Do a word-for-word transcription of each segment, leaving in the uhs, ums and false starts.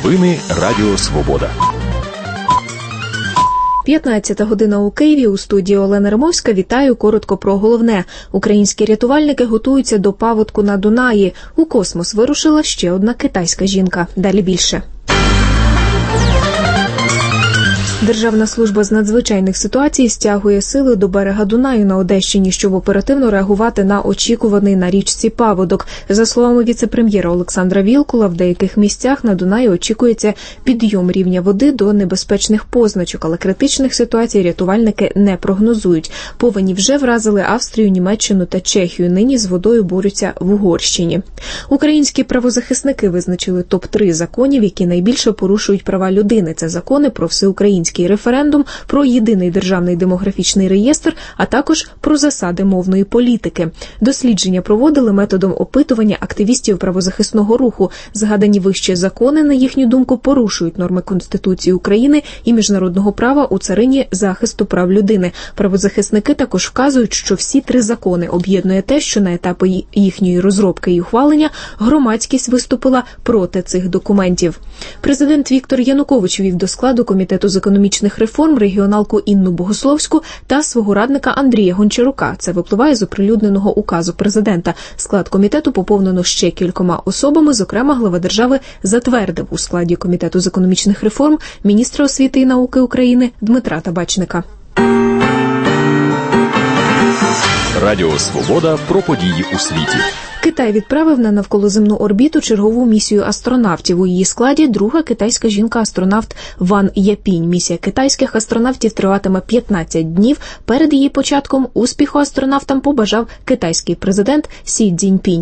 Новини Радіо Свобода. п'ятнадцята година у Києві. У студії Олена Римовська. Вітаю. Коротко про головне. Українські рятувальники готуються до паводку на Дунаї. У космос вирушила ще одна китайська жінка. Далі більше. Державна служба з надзвичайних ситуацій стягує сили до берега Дунаю на Одещині, щоб оперативно реагувати на очікуваний на річці паводок. За словами віце-прем'єра Олександра Вілкула, в деяких місцях на Дунаї очікується підйом рівня води до небезпечних позначок, але критичних ситуацій рятувальники не прогнозують. Повені вже вразили Австрію, Німеччину та Чехію. Нині з водою борються в Угорщині. Українські правозахисники визначили топ три законів, які найбільше порушують права людини. Це закони про всеукраїнський референдум, про єдиний державний демографічний реєстр, а також про засади мовної політики. Дослідження проводили методом опитування активістів правозахисного руху. Згадані вище закони, на їхню думку, порушують норми Конституції України і міжнародного права у царині захисту прав людини. Правозахисники також вказують, що всі три закони об'єднує те, що на етапі їхньої розробки і ухвалення громадськість виступила проти цих документів. Президент Віктор Янукович ввів до складу Комітету з економічних реформ регіоналку Інну Богословську та свого радника Андрія Гончарука. Це випливає з оприлюдненого указу президента. Склад комітету поповнено ще кількома особами, зокрема глава держави затвердив у складі Комітету з економічних реформ міністра освіти і науки України Дмитра Табачника. Радіо Свобода про події у світі. Китай відправив на навколоземну орбіту чергову місію астронавтів. У її складі друга китайська жінка-астронавт Ван Япінь. Місія китайських астронавтів триватиме п'ятнадцять днів. Перед її початком успіху астронавтам побажав китайський президент Сі Цзіньпінь.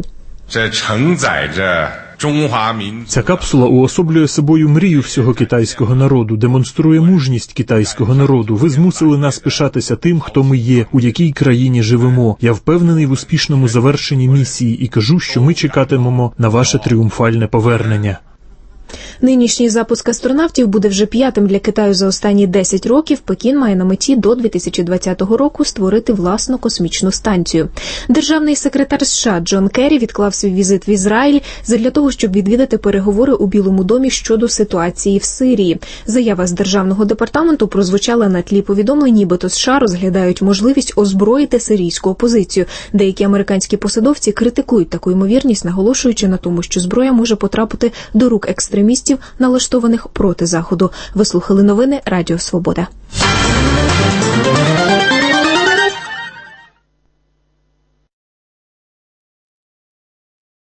Ця капсула уособлює собою мрію всього китайського народу, демонструє мужність китайського народу. Ви змусили нас пишатися тим, хто ми є, у якій країні живемо. Я впевнений в успішному завершенні місії і кажу, що ми чекатимемо на ваше тріумфальне повернення. Нинішній запуск астронавтів буде вже п'ятим для Китаю за останні десять років. Пекін має на меті до дві тисячі двадцятого року створити власну космічну станцію. Державний секретар США Джон Керрі відклав свій візит в Ізраїль задля того, щоб відвідати переговори у Білому домі щодо ситуації в Сирії. Заява з Державного департаменту прозвучала на тлі повідомлень, нібито США розглядають можливість озброїти сирійську опозицію. Деякі американські посадовці критикують таку ймовірність, наголошуючи на тому, що зброя може потрапити до рук екстремістів, налаштованих проти Заходу. Ви слухали новини Радіо Свобода.